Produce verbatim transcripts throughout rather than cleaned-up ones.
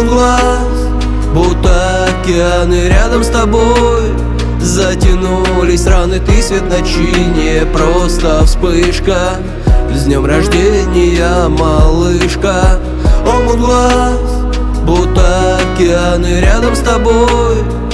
Омут глаз, будто океаны рядом с тобой. Затянулись раны, ты свет ночи, не просто вспышка. С днем рождения, малышка. Омут глаз, будто океаны рядом с тобой.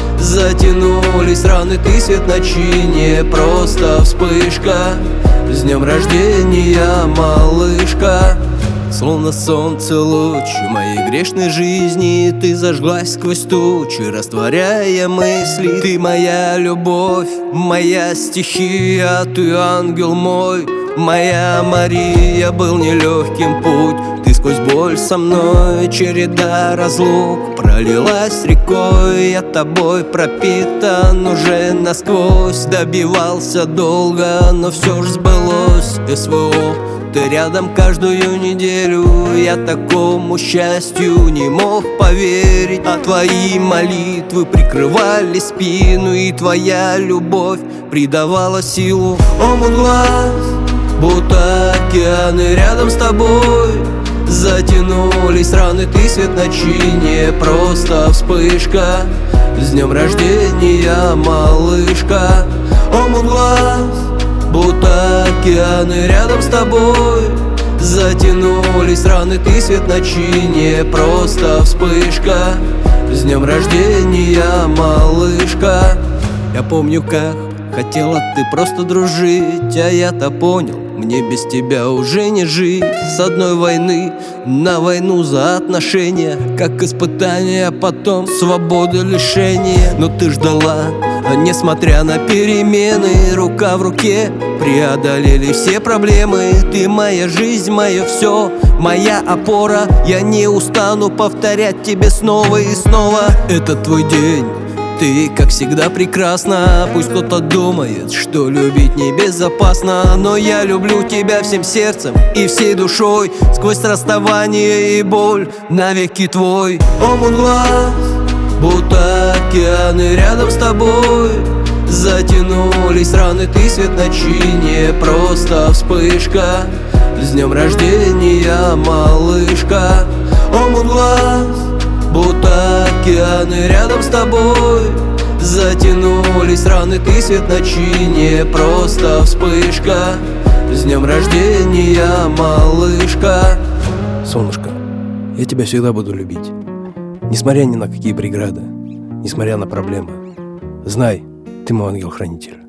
Затянулись раны, ты свет ночи, не просто вспышка. С днем рождения, малышка. Словно солнце луч в моей грешной жизни, ты зажглась сквозь тучи, растворяя мысли. Ты моя любовь, моя стихия, ты ангел мой, моя Мария. Был нелегким путь, ты сквозь боль со мной. Череда разлук пролилась рекой, я тобой пропитан уже насквозь. Добивался долго, но все ж сбылось. СВО, ты рядом каждую неделю, я такому счастью не мог поверить. А твои молитвы прикрывали спину, и твоя любовь придавала силу. Омут глаз, будто океаны рядом с тобой. Затянулись раны, ты свет ночи, не просто вспышка. С днем рождения, малышка. Омут глаз, будто океаны рядом с тобой. Затянулись раны, ты свет ночи, не просто вспышка. С днем рождения, малышка. Я помню, как хотела ты просто дружить, а я-то понял, мне без тебя уже не жить. С одной войны на войну за отношения, как испытание, а потом свободы лишения. Но ты ждала, а несмотря на перемены, рука в руке преодолели все проблемы. Ты моя жизнь, мое все, моя опора. Я не устану повторять тебе снова и снова. Это твой день, ты, как всегда, прекрасна. Пусть кто-то думает, что любить небезопасно, но я люблю тебя всем сердцем и всей душой. Сквозь расставание и боль навеки твой. Омут глаз, будто океаны рядом с тобой. Затянулись раны, ты свет ночи, не просто вспышка. С днем рождения, малышка. Омут глаз, будто океаны рядом с тобой. Затянулись раны, ты свет ночи, не просто вспышка. С днем рождения, малышка. Солнышко, я тебя всегда буду любить, несмотря ни на какие преграды, несмотря на проблемы. Знай, ты мой ангел-хранитель.